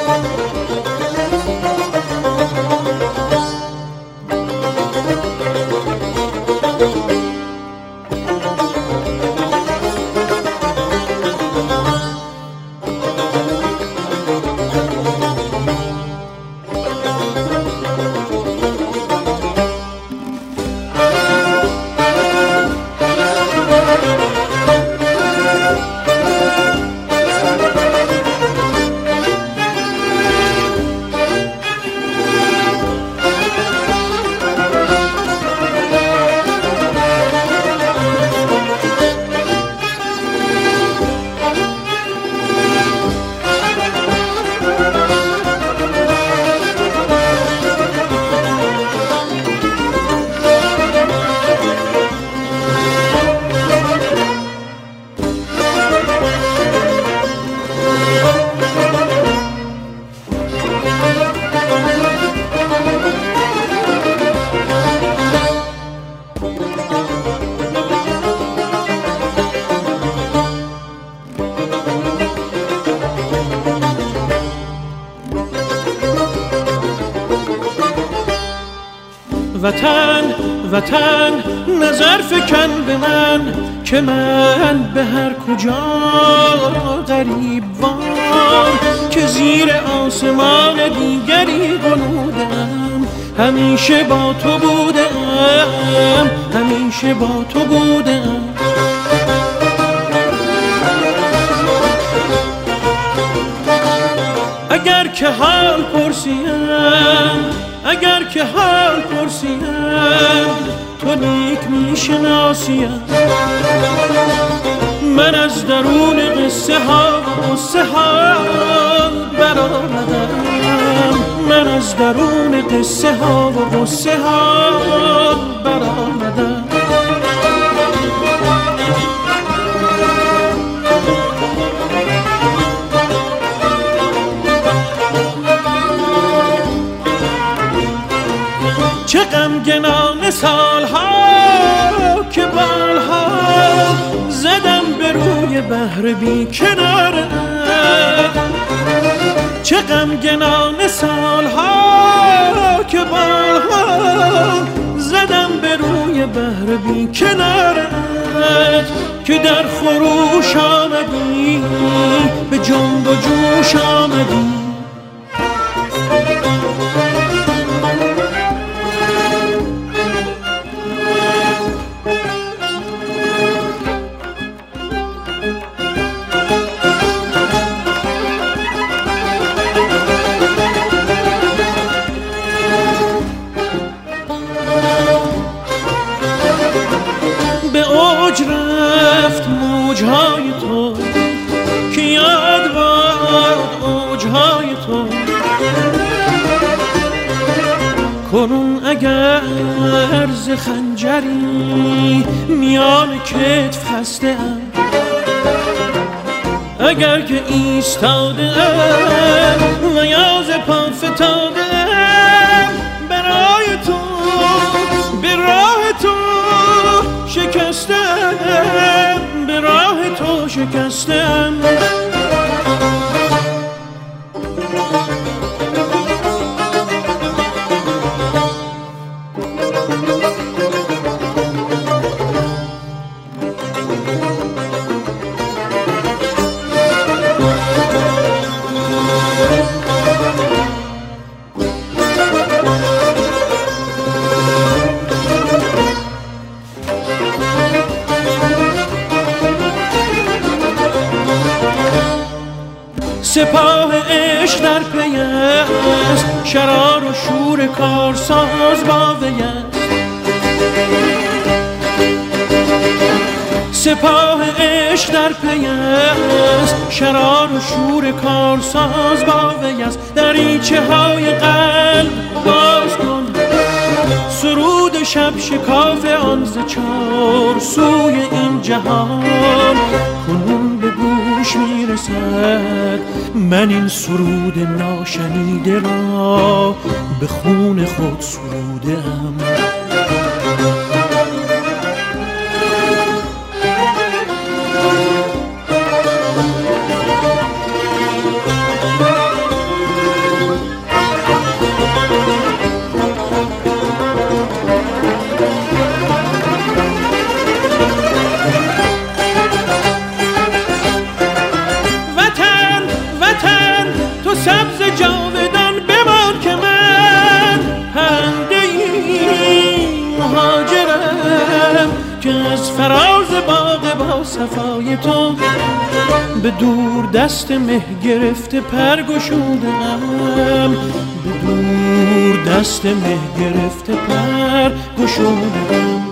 وطن نظر فکن به من که من به هر کجا غریب وار که زیر آسمان دیگری غنودم همیشه با تو بودم همیشه با تو بودم اگر که حال پرسیم تو نیک میشناسیم من از درون قصه ها برآمدم من از درون قصه ها برآمدم چه غمگنان سالها که بالها زدم به روی بحر بی کناره چه غمگنان سالها که بالها زدم به روی بحر بی کناره که در خروش آمدی به جنب و جوش آمدی رفت موجهای تو که یاد باد اوجهای تو کنون اگر ز خنجری میان کتف هسته ام اگر که ایستاده ام و یا ز پا فتاده ام برای تو به راه تو شکستم به راه تو شکستم سپاه عشق در پی است شرار و شور کارساز با وی است سپاه عشق در پی است شرار و شور کارساز با وی است دریچه های قلب باز کن سرود شب شکاف آن ز چار سوی این جهان کنون به گوش میرسد من این سرود ناشنیده را به خون خود سروده‌ام باغ با صفای تو به دور دست مه گرفته پر گشودم، به دور دست مه گرفته پر گشودم.